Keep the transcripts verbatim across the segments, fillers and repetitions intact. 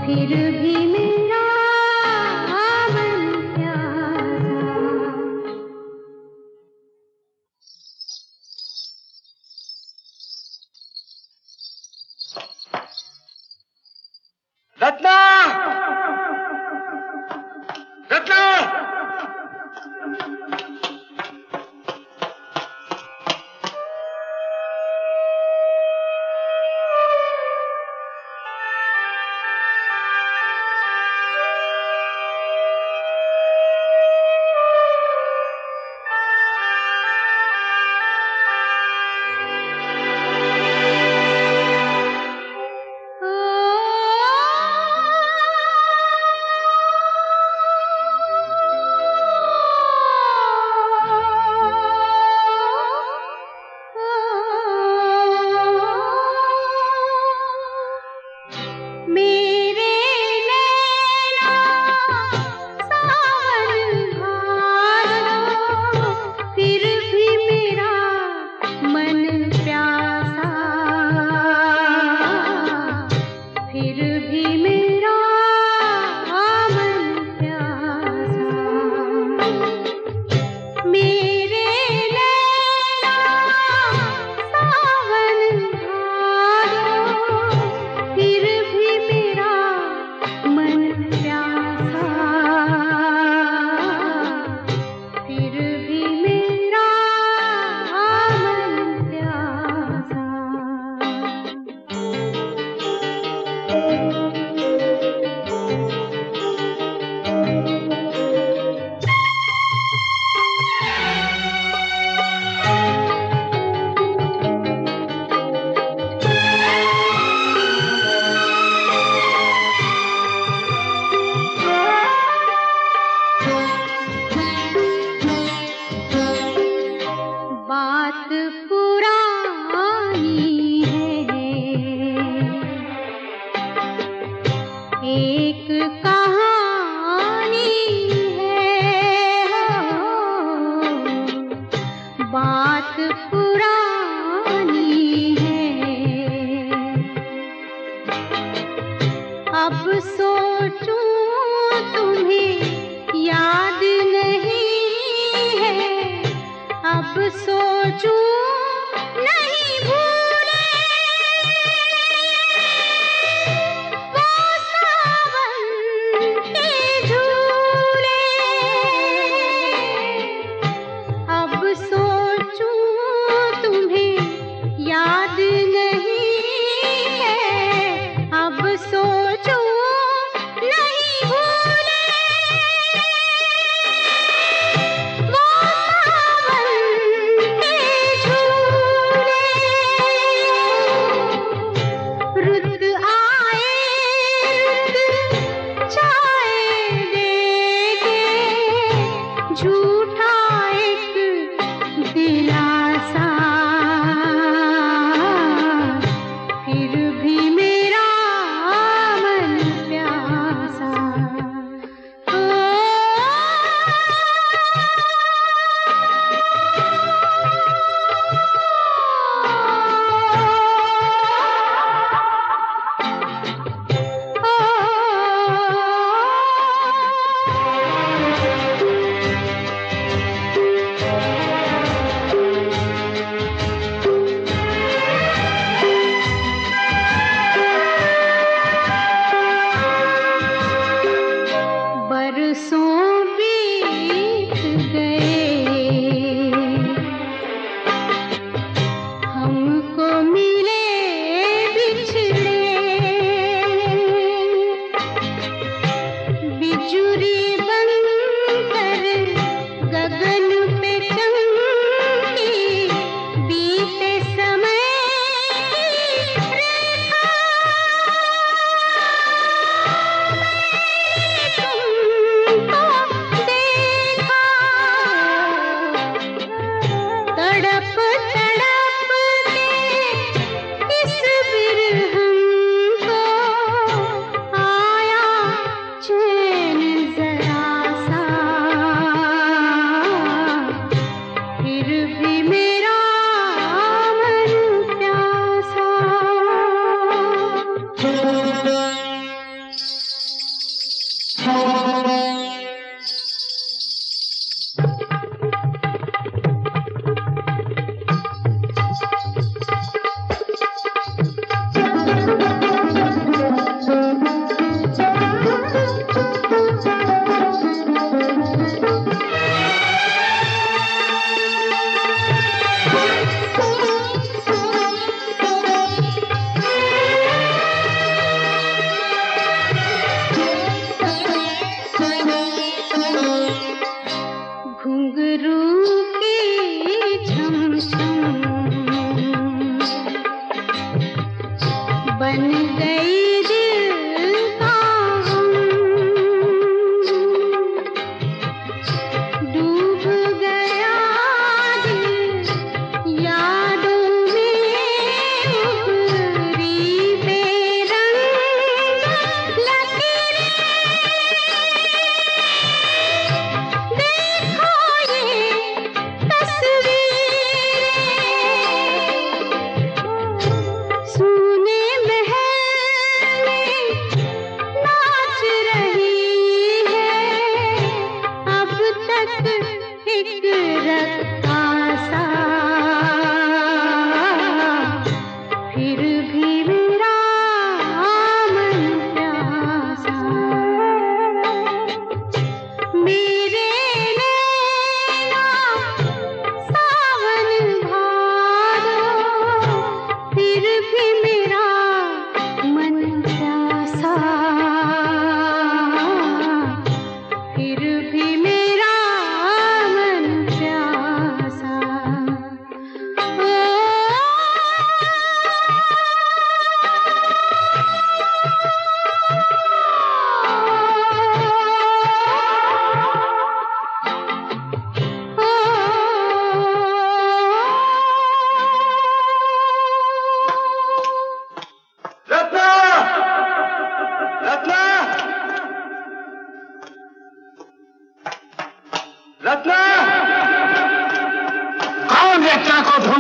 फिर भी मेरा मन प्यासा। रत्ना, रत्ना,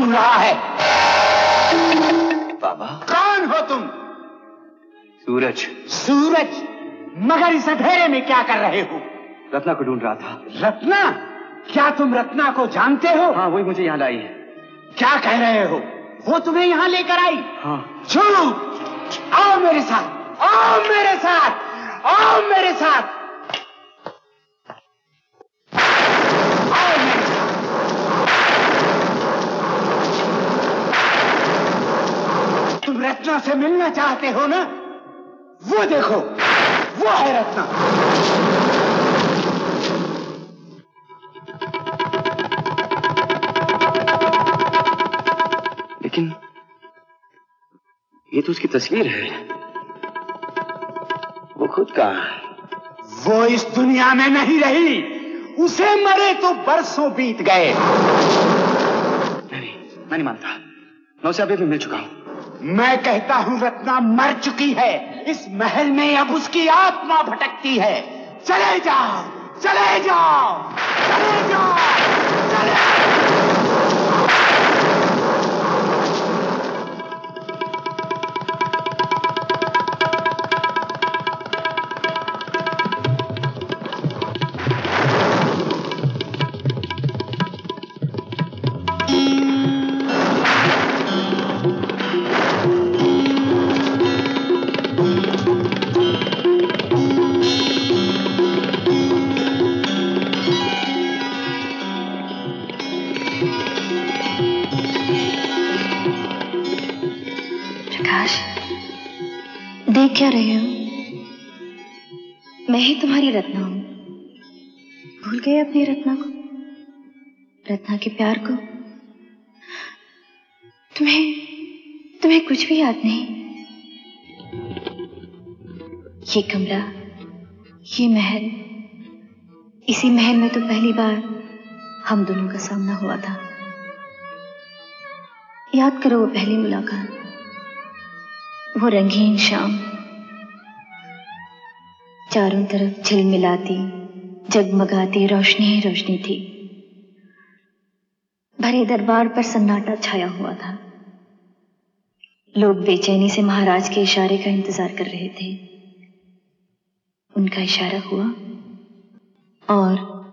ढूंढ रहा है। बाबा, कौन हो तुम? सूरज। सूरज? मगर इस अंधेरे में क्या कर रहे हो? रत्ना को ढूंढ रहा था। रत्ना? क्या तुम रत्ना को जानते हो? हाँ, वही मुझे यहाँ लाई है। क्या कह रहे हो? वो तुम्हें यहाँ लेकर आई? हाँ। झूठ! आओ मेरे साथ, आओ मेरे साथ, आओ मेरे साथ, आओ मेरे साथ। तुम रत्ना से मिलना चाहते हो ना? वो देखो, वो है रत्ना। लेकिन ये तो उसकी तस्वीर है। वो खुद का। वो इस दुनिया में नहीं रही। उसे मरे तो बरसों बीत गए। नहीं, मैं नहीं मानता। मैं उसे अभी भी मिल चुका हूं। मैं कहता हूं रत्ना मर चुकी है। इस महल में अब उसकी आत्मा भटकती है। चले जाओ, चले जाओ, चले जाओ, चले जाओ। देख क्या रहे हो? मैं ही तुम्हारी रत्ना हूं। भूल गए अपनी रत्ना को, रत्ना के प्यार को? तुम्हें तुम्हें कुछ भी याद नहीं? ये कमरा, ये महल, इसी महल में तो पहली बार हम दोनों का सामना हुआ था। याद करो वो पहली मुलाकात, वो रंगीन शाम, चारों तरफ झिलमिलाती जगमगाती रोशनी ही रोशनी थी। भरे दरबार पर सन्नाटा छाया हुआ था। लोग बेचैनी से महाराज के इशारे का इंतजार कर रहे थे। उनका इशारा हुआ और